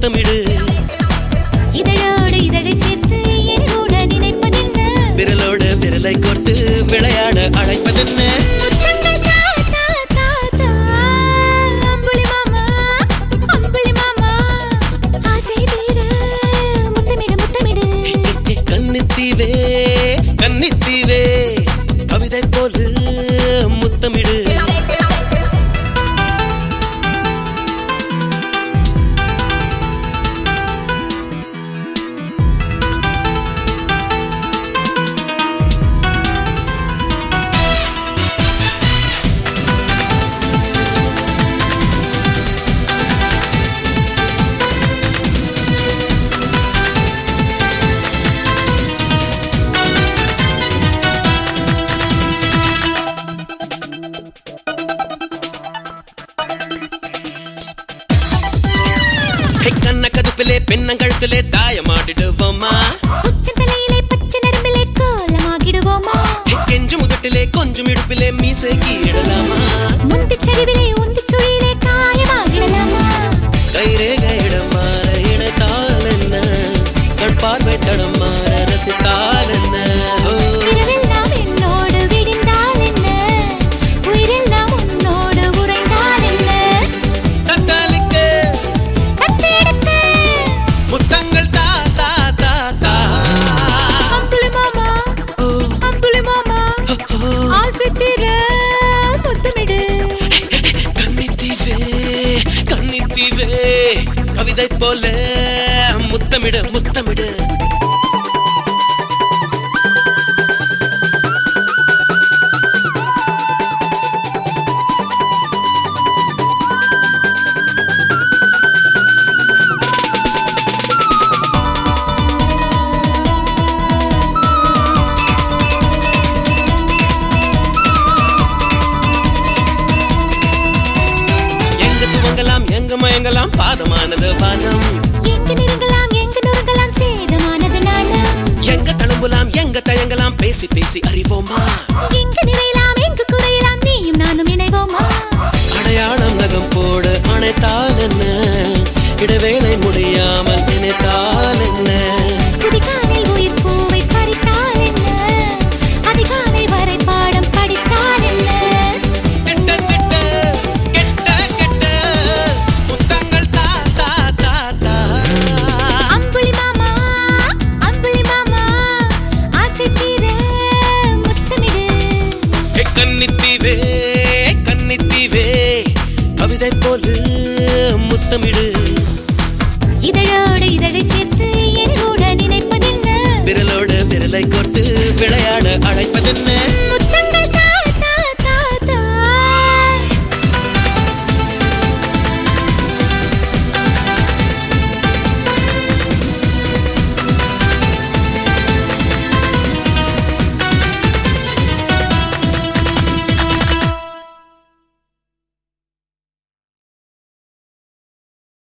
முத்தமிடு இதழோடு இதழை சேர்த்து என்னோட நினைப்பதென்ன விரலோடு விரலை கோர்த்து விளையாட அழைப்பதென்ன கன்னித்தீவே கன்னித்தீவே கவிதை போல முத்தமிடு கண்ண கதுப்பிலே பெண்ணங்கழுத்திலே தாயமாடிடுவோமா உச்சந்தலையிலே பச்சை நரம்பிலே கோலமாகிடுவோமா கெஞ்சு முகட்டிலே கொஞ்சம் இடுப்பிலே மீசை கீழலாமா முந்திச் சரிவிலே உந்திச் சுழியிலே காயமாகிடலாமா கைரேக இடம் மாற இணைத்தால் என்ன கண் பார்வை தடம் மாற ரசித்தால் என்ன இரவெல்லாம் என்னோடு விடிந்தால் என்ன உயிரெல்லாம் உன்னோடு உறைந்தால் என்ன தக்காளிக்க தத்தெடுக்க முத்தங்கள் தா தா தா தா அம்புலி மாமா ஆசை தீர முத்தமிடு கன்னித்தீவே கன்னித்தீவே கவிதை போல முத்தமிடு முத்தமிடு எங்க மயங்கலாம் பாதமானது வானம் எங்க நெருங்கலாம் எங்க நொறுங்கலாம் சேதமானது நாணம் எங்க தழும்பலாம் எங்க தயங்கலாம் பேசி பேசி அறிவோமா எங்க நிறையலாம் எங்க குறையலாம் நீயும் நானும் இணைவோமா அடையாளம் நகம் போடு அணைத்தால் என்ன இடைவேளை முடியாமல் நினைத்தால் என்ன புதிகாலை உயிர் பூவை பறித்தால் என்ன அதிகாலை வரை பாடம் படித்தால் என்ன கெட்ட கெட்ட கெட்ட கெட்ட முத்தங்கள் தா தா தா தா அம்புலி மாமா ஆசை தீர முத்தமிடு கன்னித்தீவே கன்னித்தீவே கவிதை போல முத்தமிடு